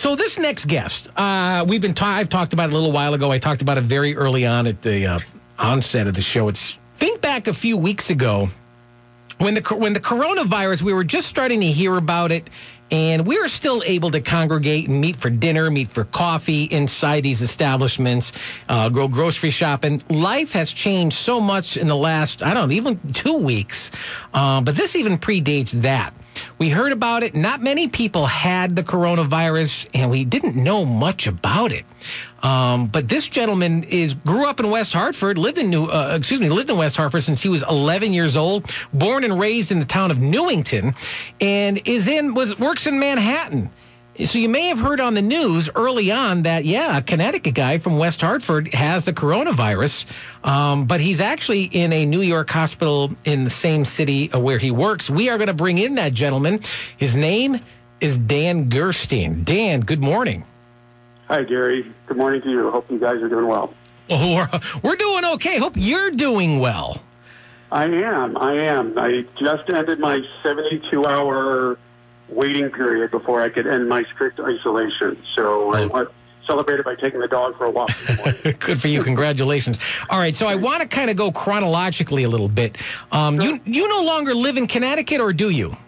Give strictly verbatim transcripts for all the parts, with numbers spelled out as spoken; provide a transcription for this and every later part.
So this next guest, uh, we've been ta- I've talked about it a little while ago. I talked about it very early on at the uh, onset of the show. It's think back a few weeks ago when the when the coronavirus, we were just starting to hear about it. And we were still able to congregate and meet for dinner, meet for coffee inside these establishments, uh, go grocery shopping. Life has changed so much in the last, I don't know, even two weeks. Uh, but this even predates that. We heard about it. Not many people had the coronavirus, and we didn't know much about it. Um, but this gentleman is grew up in West Hartford, lived in New, uh, excuse me, lived in West Hartford since he was eleven years old, born and raised in the town of Newington, and is in was works in Manhattan. So you may have heard on the news early on that, yeah, a Connecticut guy from West Hartford has the coronavirus, um, but he's actually in a New York hospital in the same city where he works. We are going to bring in that gentleman. His name is Dan Gerstein. Dan, good morning. Hi, Gary. Good morning to you. Hope you guys are doing well. Well, we're, we're doing okay. Hope you're doing well. I am. I am. I just ended my seventy-two hour waiting period before I could end my strict isolation. So I want to celebrate it by taking the dog for a walk in the morning. Good for you. Congratulations. All right. So I want to kind of go chronologically a little bit. Um, you, you no longer live in Connecticut, or do you?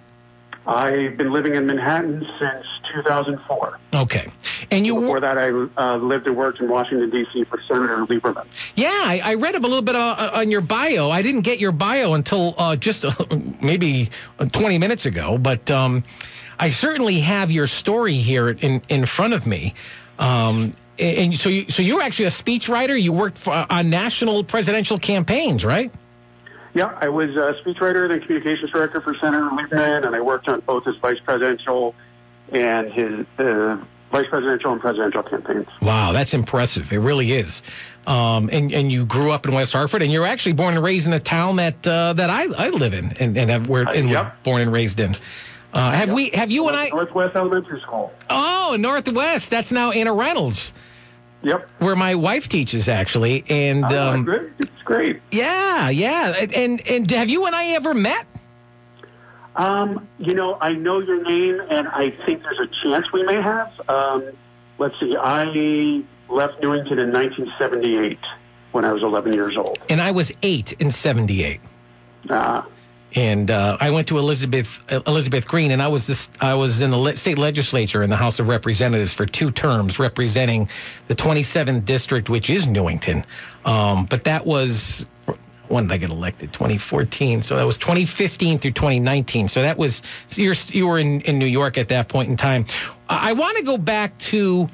I've been living in Manhattan since two thousand four. Okay. And you Before that, I uh, lived and worked in Washington, D C for Senator Lieberman. Yeah, I, I read a little bit uh, on your bio. I didn't get your bio until uh, just uh, maybe twenty minutes ago, but um, I certainly have your story here in, in front of me. Um, and so you, so you're actually a speechwriter. You worked for, on national presidential campaigns, right? Yeah, I was a speechwriter and communications director for Senator Lieberman, and I worked on both his vice presidential and his uh, vice presidential and presidential campaigns. Wow, that's impressive. It really is. Um, and, and you grew up in West Hartford, and you're actually born and raised in a town that uh, that I, I live in and, and have we're, and uh, yep. we're born and raised in. Uh, have yep. we? Have you North, and I? Northwest Elementary School. Oh, Northwest. That's now Anna Reynolds. Yep. Where my wife teaches, actually. And oh, um, great. It's great. Yeah, yeah. And and have you and I ever met? Um, you know, I know your name, and I think there's a chance we may have. Um, let's see. I left Newington in nineteen seventy-eight when I was eleven years old. And I was eight in seventy-eight. Ah. And uh, I went to Elizabeth uh, Elizabeth Green, and I was this, I was in the le- state legislature in the House of Representatives for two terms, representing the twenty-seventh district, which is Newington. Um, but that was, when did I get elected? twenty fourteen. So that was twenty fifteen through twenty nineteen. So that was, so you're, you were in, in New York at that point in time. I, I want to go back to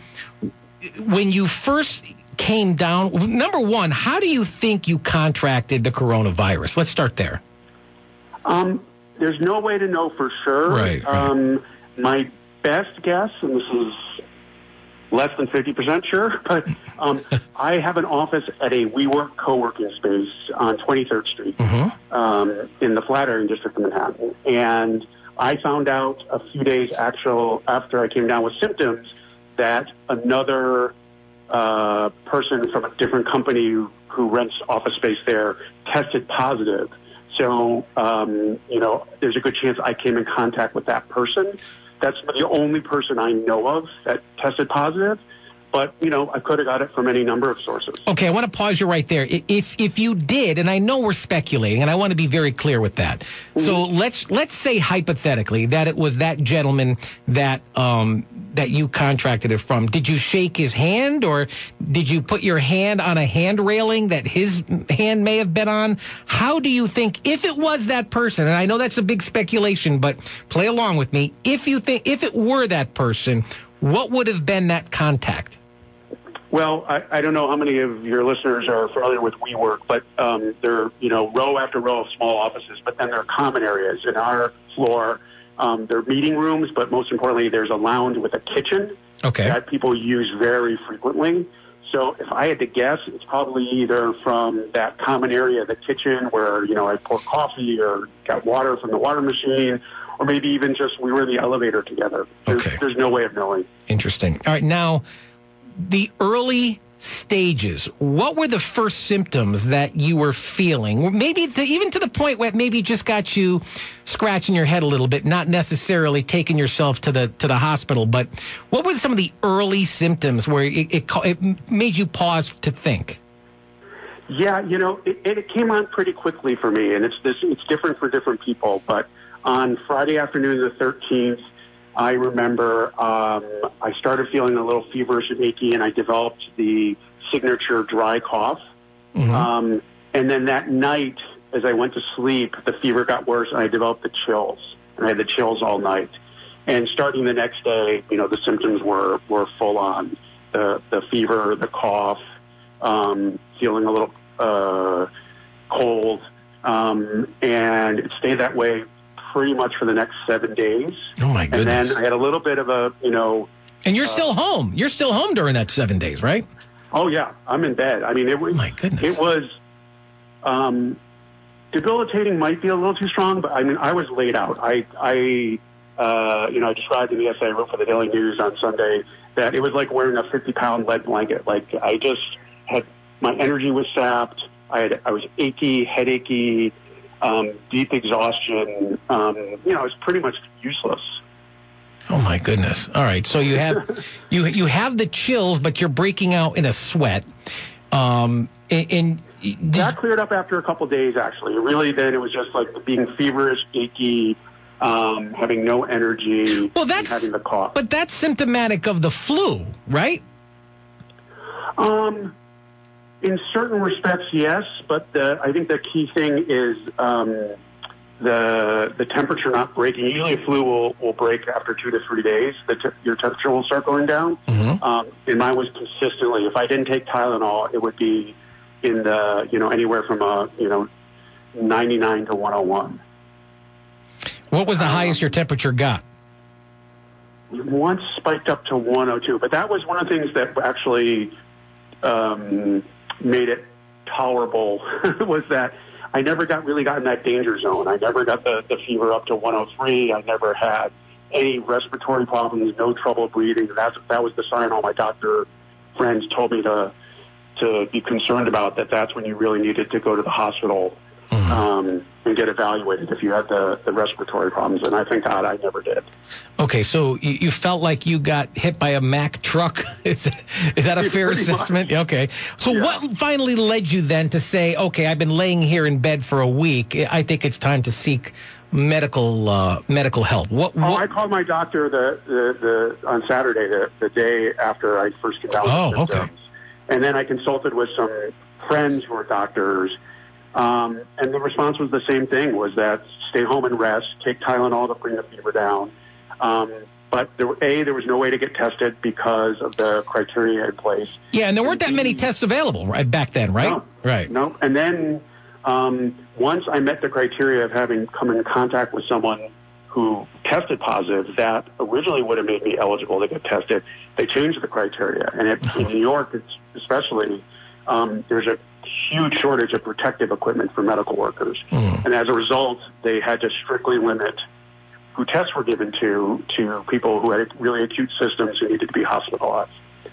when you first came down. Number one, how do you think you contracted the coronavirus? Let's start there. Um, there's no way to know for sure. Right, right. Um, my best guess, and this is less than fifty percent sure, but um, I have an office at a WeWork co-working space on twenty-third Street mm-hmm. um, in the Flatiron district of Manhattan. And I found out a few days actual after I came down with symptoms that another uh, person from a different company who, who rents office space there tested positive. So, um, you know, there's a good chance I came in contact with that person. That's the only person I know of that tested positive. But, you know, I could have got it from any number of sources. Okay, I want to pause you right there. If if you did, and I know we're speculating, and I want to be very clear with that. Mm-hmm. So let's let's say hypothetically that it was that gentleman that um, that you contracted it from. Did you shake his hand, or did you put your hand on a hand railing that his hand may have been on? How do you think, if it was that person, and I know that's a big speculation, but play along with me. If you think, if it were that person, what would have been that contact? Well, I, I don't know how many of your listeners are familiar with WeWork, but um, they're, you know, row after row of small offices, but then there are common areas. In our floor, um, there are meeting rooms, but most importantly, there's a lounge with a kitchen okay. that people use very frequently. So if I had to guess, it's probably either from that common area, the kitchen, where, you know, I pour coffee or got water from the water machine, or maybe even just we were in the elevator together. There's, okay. there's no way of knowing. Interesting. All right, now, the early stages, what were the first symptoms that you were feeling? Maybe to, even to the point where it maybe just got you scratching your head a little bit, not necessarily taking yourself to the to the hospital, but what were some of the early symptoms where it, it, it made you pause to think? Yeah, you know, it, it came on pretty quickly for me, and it's this, it's different for different people. But on Friday afternoon, the thirteenth, I remember um, I started feeling a little feverish and achy, and I developed the signature dry cough. Mm-hmm. Um, and then that night, as I went to sleep, the fever got worse, and I developed the chills, and I had the chills all night. And starting the next day, you know, the symptoms were, were full on. The, the fever, the cough, um, feeling a little uh, cold, um, and it stayed that way pretty much for the next seven days. Oh, my goodness. And then I had a little bit of a, you know... And you're uh, still home. You're still home during that seven days, right? Oh, yeah. I'm in bed. I mean, it was... Oh, my goodness. It was... Um, debilitating might be a little too strong, but, I mean, I was laid out. I, I uh, you know, I described in the essay I wrote for the Daily News on Sunday that it was like wearing a fifty-pound lead blanket. Like, I just had... My energy was sapped. I had, I was achy, headachy, um, deep exhaustion. Um, you know, I was pretty much useless. Oh my goodness! All right, so you have you you have the chills, but you're breaking out in a sweat. Um, and, and that cleared up after a couple of days. Actually, really, then it was just like being feverish, achy, um, having no energy. Well, that's and having the cough. But that's symptomatic of the flu, right? Um. In certain respects, yes, but the, I think the key thing is um, the the temperature not breaking. Usually, a flu will, will break after two to three days. The te- your temperature will start going down. Mm-hmm. Um, and mine was consistently. If I didn't take Tylenol, it would be in the you know anywhere from a you know ninety-nine to one oh one. What was the um, highest your temperature got? Once spiked up to one oh two, but that was one of the things that actually. Um, made it tolerable was that I never got really got in that danger zone. I never got the, the fever up to one oh three. I never had any respiratory problems, no trouble breathing. That's, that was the sign all my doctor friends told me to to be concerned about, that that's when you really needed to go to the hospital mm-hmm. um, and get evaluated if you had the, the respiratory problems. And I thank God I never did. Okay, so you, you felt like you got hit by a Mack truck. is, is that a fair assessment? Much. Okay. So yeah. What finally led you then to say, okay, I've been laying here in bed for a week. I think it's time to seek medical uh, medical help. What, what? Oh, I called my doctor the, the, the on Saturday, the, the day after I first came out with oh, symptoms. Okay. And then I consulted with some friends who are doctors. Um, and the response was the same thing, was that stay home and rest, take Tylenol to bring the fever down. Um, but there, A, there was no way to get tested because of the criteria in place. Yeah, and there weren't that many tests available right back then, right? No, right. No. And then um, once I met the criteria of having come in contact with someone who tested positive, that originally would have made me eligible to get tested, they changed the criteria. And it, in New York, it's especially, um, there's a huge shortage of protective equipment for medical workers. Mm. And as a result, they had to strictly limit who tests were given to to people who had really acute symptoms who needed to be hospitalized.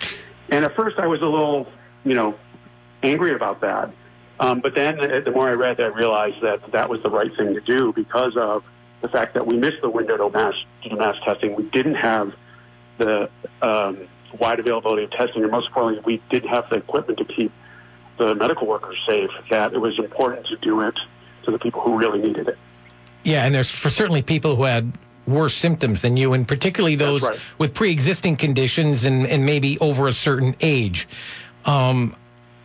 And at first I was a little, you know, angry about that. Um, but then the more I read, I realized that that was the right thing to do because of the fact that we missed the window to mass, to mass testing. We didn't have the um, wide availability of testing, and most importantly, we didn't have the equipment to keep the medical workers safe, that it was important to do it to the people who really needed it. Yeah, and there's for certainly people who had worse symptoms than you, and particularly those right. with pre-existing conditions and, and maybe over a certain age. Um,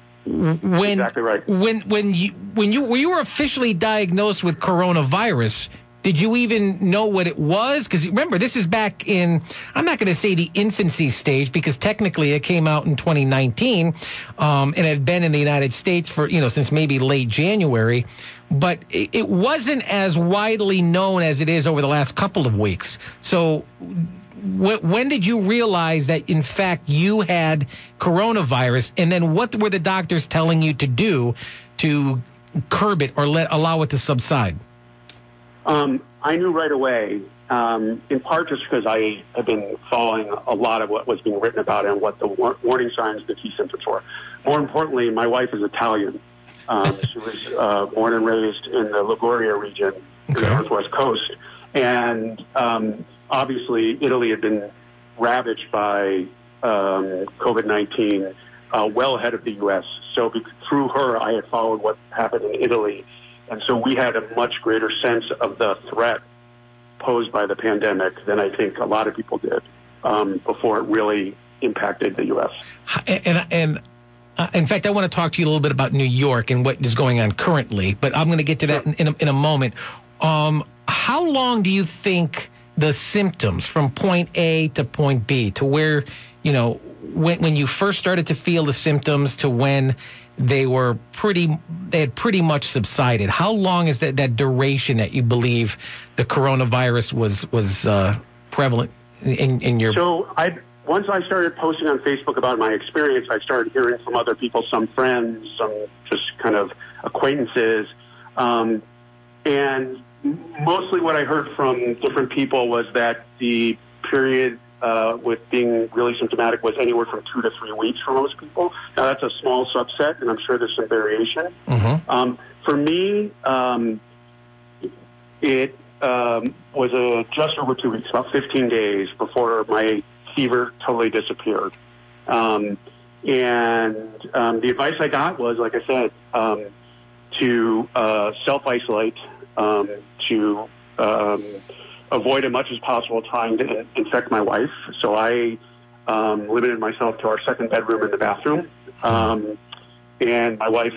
when, exactly right. When when you when you when you were officially diagnosed with coronavirus, did you even know what it was? Because remember, this is back in, I'm not going to say the infancy stage, because technically it came out in twenty nineteen, um, and had been in the United States for, you know, since maybe late January. But it, it wasn't as widely known as it is over the last couple of weeks. So wh- when did you realize that, in fact, you had coronavirus? And then what were the doctors telling you to do to curb it or let allow it to subside? Um, I knew right away, um, in part just because I had been following a lot of what was being written about and what the war- warning signs, the key symptoms were. More importantly, my wife is Italian. Um, she was uh, born and raised in the Liguria region, in the northwest coast. And um, obviously, Italy had been ravaged by um, COVID nineteen uh, well ahead of the U S. So be- through her, I had followed what happened in Italy. And so we had a much greater sense of the threat posed by the pandemic than I think a lot of people did um, before it really impacted the U S. And, and uh, in fact, I want to talk to you a little bit about New York and what is going on currently, but I'm going to get to that in, in, a, in a moment. Um, how long do you think the symptoms from point A to point B, to where, you know, when, when you first started to feel the symptoms to when they were pretty, they had pretty much subsided. How long is that, that duration that you believe the coronavirus was, was, uh, prevalent in, in your... So I, once I started posting on Facebook about my experience, I started hearing from other people, some friends, some just kind of acquaintances. Um, and mostly what I heard from different people was that the period Uh, with being really symptomatic was anywhere from two to three weeks for most people. Now, that's a small subset, and I'm sure there's some variation. Mm-hmm. Um, for me, um, it um, was a, just over two weeks, about fifteen days before my fever totally disappeared. Um, and um, the advice I got was, like I said, um, to uh, self-isolate, um, to... Um, avoid as much as possible trying to infect my wife. So I um, limited myself to our second bedroom and the bathroom. Um, and my wife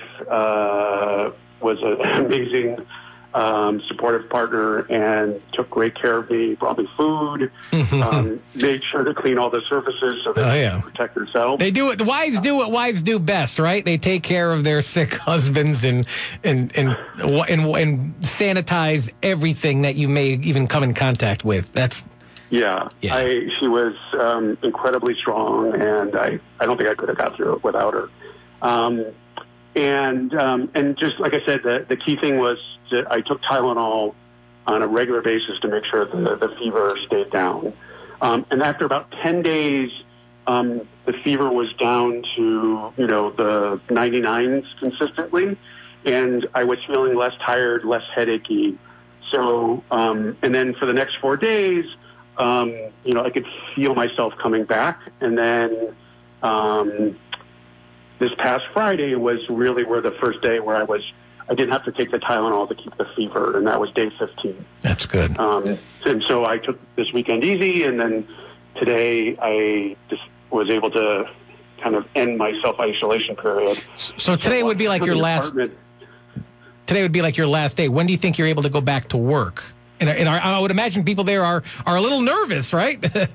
uh, was an amazing, um, supportive partner and took great care of me, brought me food, um, made sure to clean all the surfaces so that oh, she yeah. could protect herself. They do it. The wives do what wives do best, right? They take care of their sick husbands and and and and, and sanitize everything that you may even come in contact with. That's yeah. yeah. I, she was um, incredibly strong, and I, I don't think I could have got through it without her. Um, and um, and just like I said, the the key thing was that I took Tylenol on a regular basis to make sure the the fever stayed down. Um, and after about ten days, um, the fever was down to, you know, the ninety-nines consistently. And I was feeling less tired, less headachy. So, um, and then for the next four days, um, you know, I could feel myself coming back. And then um, this past Friday was really where the first day where I was, I didn't have to take the Tylenol to keep the fever, and that was day fifteen. That's good. Um, and so I took this weekend easy, and then today I just was able to kind of end my self-isolation period. So today so would be like your last... Apartment. Today would be like your last day. When do you think you're able to go back to work? And, and our, I would imagine people there are, are a little nervous, right?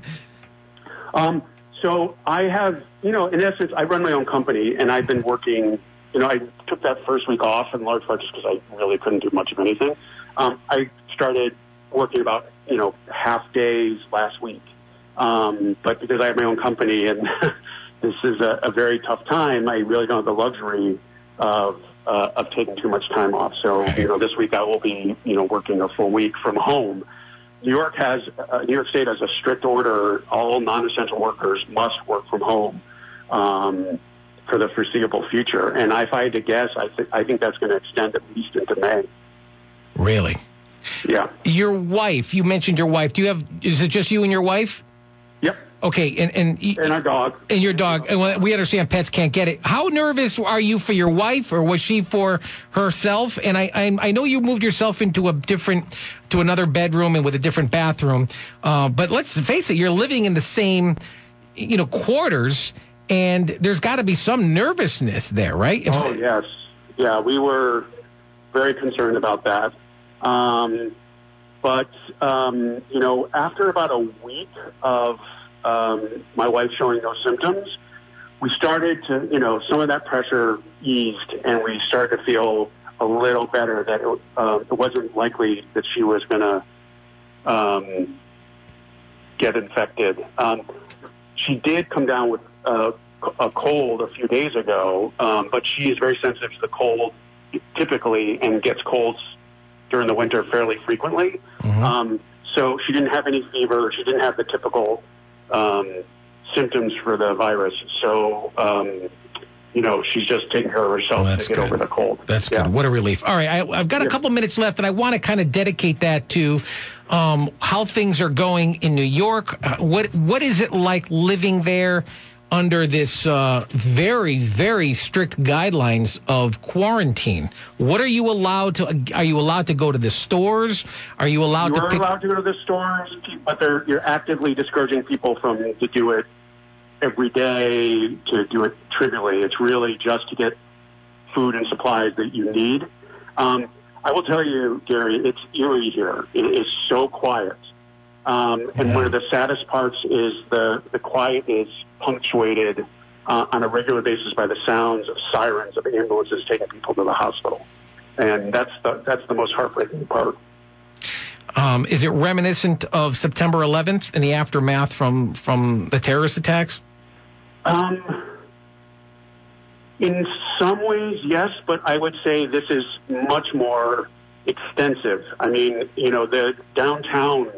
um, so I have, you know, in essence, I run my own company, and I've been working, you know, I took that first week off in large part just because I really couldn't do much of anything. Um, I started working about, you know, half days last week. Um, but because I have my own company and this is a, a very tough time, I really don't have the luxury of Uh, of taking too much time off. So, you know, this week I will be, you know, working a full week from home. New York has, uh, New York State has a strict order. All non-essential workers must work from home um, for the foreseeable future. And if I had to guess, I, th- I think that's going to extend at least into May. Really? Yeah. Your wife, you mentioned your wife. Do you have, is it just you and your wife? Yep. Okay, and and, and our dog. And your dog. And we understand pets can't get it. How nervous are you for your wife, or was she for herself? And I I, I know you moved yourself into a different, to another bedroom and with a different bathroom. Uh, but let's face it, you're living in the same, you know, quarters, and there's got to be some nervousness there, right? Oh yes, yeah. We were very concerned about that. Um, but um, you know, after about a week of Um, my wife showing no symptoms, we started to, you know, some of that pressure eased, and we started to feel a little better that it, uh, it wasn't likely that she was going to um, get infected. Um, she did come down with uh, a cold a few days ago, um, but she is very sensitive to the cold typically and gets colds during the winter fairly frequently. Mm-hmm. Um, so she didn't have any fever. She didn't have the typical um, symptoms for the virus. So, um, you know, she's just taking care of herself well, to get good. over the cold. That's yeah. good. What a relief. All right, I, I've got a yeah. couple minutes left, and I want to kind of dedicate that to um, how things are going in New York. Uh, what What is it like living there under this uh, very, very strict guidelines of quarantine? What are you allowed to? Are you allowed to go to the stores? Are you allowed you to? You are pick- allowed to go to the stores, but they're, you're actively discouraging people from to do it every day, to do it trivially. It's really just to get food and supplies that you need. Um, I will tell you, Gary, it's eerie here. It is so quiet. Um, and one of the saddest parts is the, the quiet is punctuated uh, on a regular basis by the sounds of sirens of ambulances taking people to the hospital. And that's the, that's the most heartbreaking part. Um, is it reminiscent of September eleventh and the aftermath from, from the terrorist attacks? Um, in some ways, yes, but I would say this is much more extensive. I mean, you know, the downtown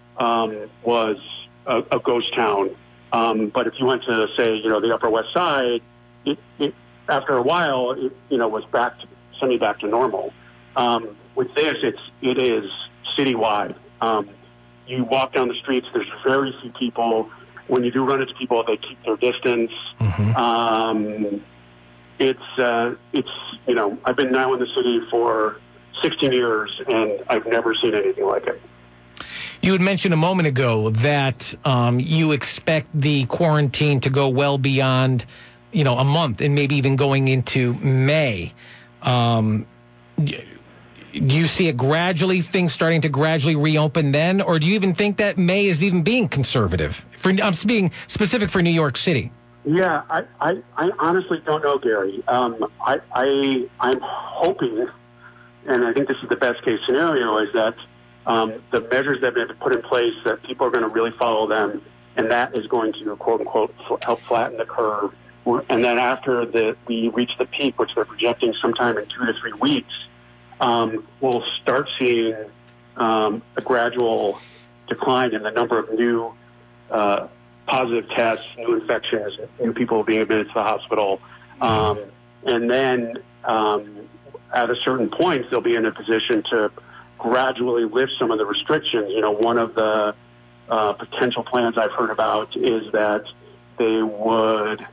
um, was a, a ghost town. Um, but if you went to, say, you know, the Upper West Side, it, it after a while, it, you know, was back to, semi back to normal. Um, with this, it's, it is citywide. Um, you walk down the streets, there's very few people. When you do run into people, they keep their distance. Mm-hmm. Um, it's, uh, it's, you know, I've been now in the city for sixteen years, and I've never seen anything like it. You had mentioned a moment ago that um, you expect the quarantine to go well beyond, you know, a month and maybe even going into May. Um, do you see it gradually, things starting to gradually reopen then? Or do you even think that May is even being conservative? For, I'm being specific for New York City. Yeah, I, I, I honestly don't know, Gary. Um, I, I, I'm hoping, and I think this is the best case scenario, is that um, the measures that have been put in place, that people are going to really follow them, and that is going to, quote unquote, help flatten the curve. And then after the, we reach the peak, which they're projecting sometime in two to three weeks, um, we'll start seeing um, a gradual decline in the number of new uh, positive tests, new infections, new people being admitted to the hospital. Um, and then um, at a certain point, they'll be in a position to gradually lift some of the restrictions. You know, one of the uh, potential plans I've heard about is that they would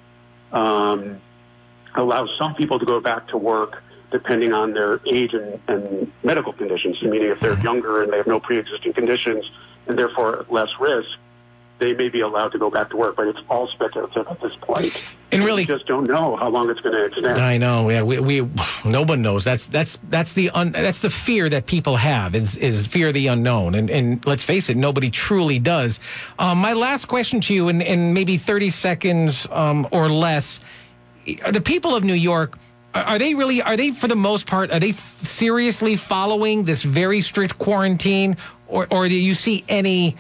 um, allow some people to go back to work depending on their age and, and medical conditions, meaning if they're younger and they have no pre-existing conditions and therefore less risk, they may be allowed to go back to work, but it's all speculative at this point. And really, we just don't know how long it's going to extend. I know. Yeah, we, we no one knows. That's that's that's the un, that's the fear that people have is is fear of the unknown. And and let's face it, nobody truly does. Um, my last question to you, in, in maybe thirty seconds um, or less, are the people of New York, are they really, are they for the most part, are they seriously following this very strict quarantine, or or do you see any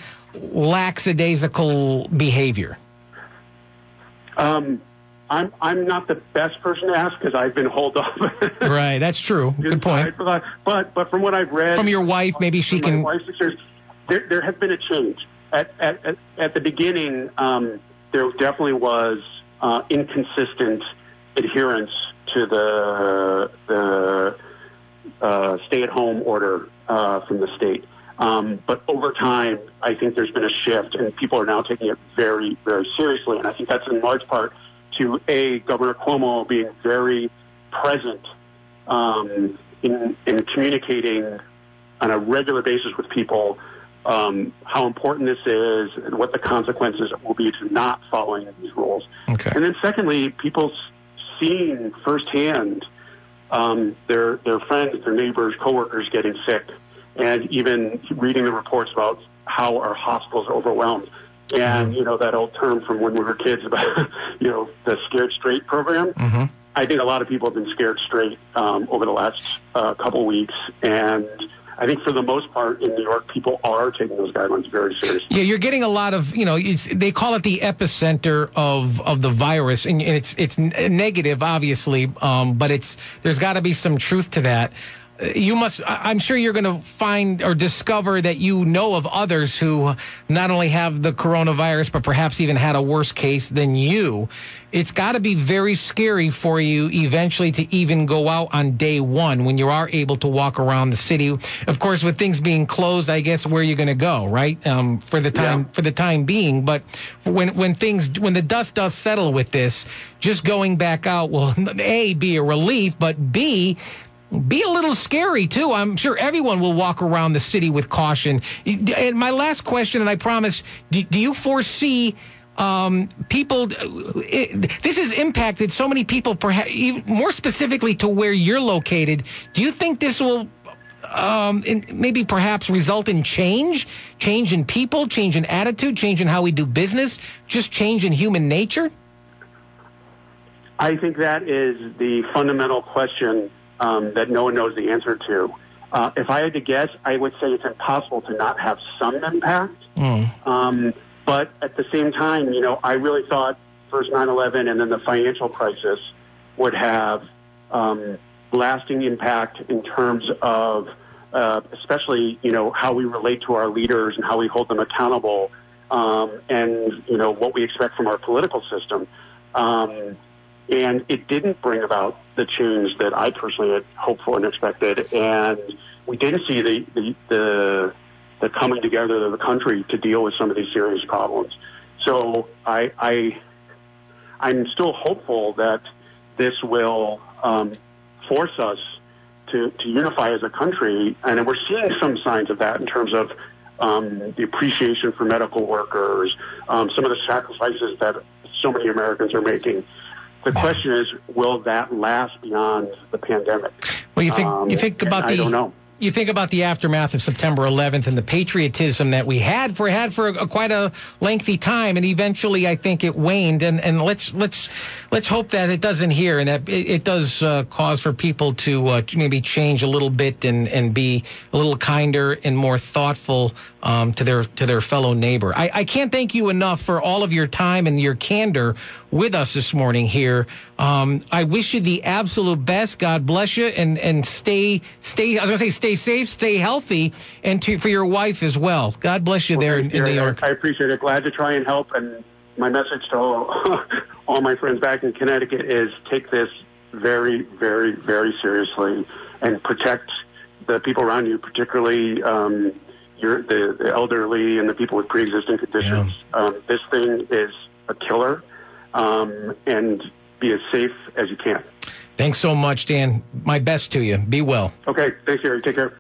lackadaisical behavior? Um, I'm I'm not the best person to ask because I've been holed up. Right, that's true. Good point. But but from what I've read from your wife, maybe she can. My wife's experience, there there has been a change. At at at, at the beginning, um, there definitely was uh, inconsistent adherence to the the uh, stay-at-home order uh, from the state. Um, but over time, I think there's been a shift, and people are now taking it very, very seriously. And I think that's in large part to, A, Governor Cuomo being very present um, in, in communicating on a regular basis with people um, how important this is and what the consequences will be to not following these rules. Okay. And then secondly, people seeing firsthand um, their, their friends, their neighbors, coworkers getting sick, and even reading the reports about how our hospitals are overwhelmed. And, you know, that old term from when we were kids about, you know, the scared straight program. Mm-hmm. I think a lot of people have been scared straight um, over the last uh, couple weeks. And I think for the most part in New York, people are taking those guidelines very seriously. Yeah, you're getting a lot of, you know, it's, they call it the epicenter of, of the virus. And it's, it's negative, obviously, um, but it's there's got to be some truth to that. you must, I'm sure you're going to find or discover that you know of others who not only have the coronavirus, but perhaps even had a worse case than you. It's got to be very scary for you eventually to even go out on day one when you are able to walk around the city. Of course, with things being closed, I guess where you're going to go, right? Um, for the time, yeah. for the time being. But when, when things, when the dust does settle with this, just going back out will, A, be a relief, but B, be a little scary, too. I'm sure everyone will walk around the city with caution. And my last question, and I promise, do, do you foresee um, people, it, this has impacted so many people, perhaps even more specifically to where you're located. Do you think this will um, in, maybe perhaps result in change, change in people, change in attitude, change in how we do business, just change in human nature? I think that is the fundamental question Um, that no one knows the answer to. Uh, if I had to guess, I would say it's impossible to not have some impact. Mm. Um, but at the same time, you know, I really thought first nine eleven and then the financial crisis would have um, lasting impact in terms of uh, especially, you know, how we relate to our leaders and how we hold them accountable um, and, you know, what we expect from our political system. Um And it didn't bring about the change that I personally had hoped for and expected. And we didn't see the, the, the, the coming together of the country to deal with some of these serious problems. So I, I, I'm still hopeful that this will um, force us to, to unify as a country. And we're seeing some signs of that in terms of um, the appreciation for medical workers, um, some of the sacrifices that so many Americans are making. The question is, will that last beyond the pandemic? Well, you think um, you think about the I don't know. You think about the aftermath of September eleventh and the patriotism that we had for had for a, quite a lengthy time, and eventually I think it waned. And, and let's let's let's hope that it doesn't here, and that it, it does uh, cause for people to uh, maybe change a little bit and, and be a little kinder and more thoughtful um, to their to their fellow neighbor. I, I can't thank you enough for all of your time and your candor with us this morning here. Um, I wish you the absolute best. God bless you, and and stay stay. I was gonna say stay safe, stay healthy, and to, for your wife as well. God bless you well, there in, in New York. I appreciate it. Glad to try and help. And my message to all, all my friends back in Connecticut is take this very, very, very seriously and protect the people around you, particularly um, your, the, the elderly and the people with pre-existing conditions. Yeah. Um, this thing is a killer, um, and be as safe as you can. Thanks so much, Dan. My best to you. Be well. Okay. Thanks, Gary. Take care.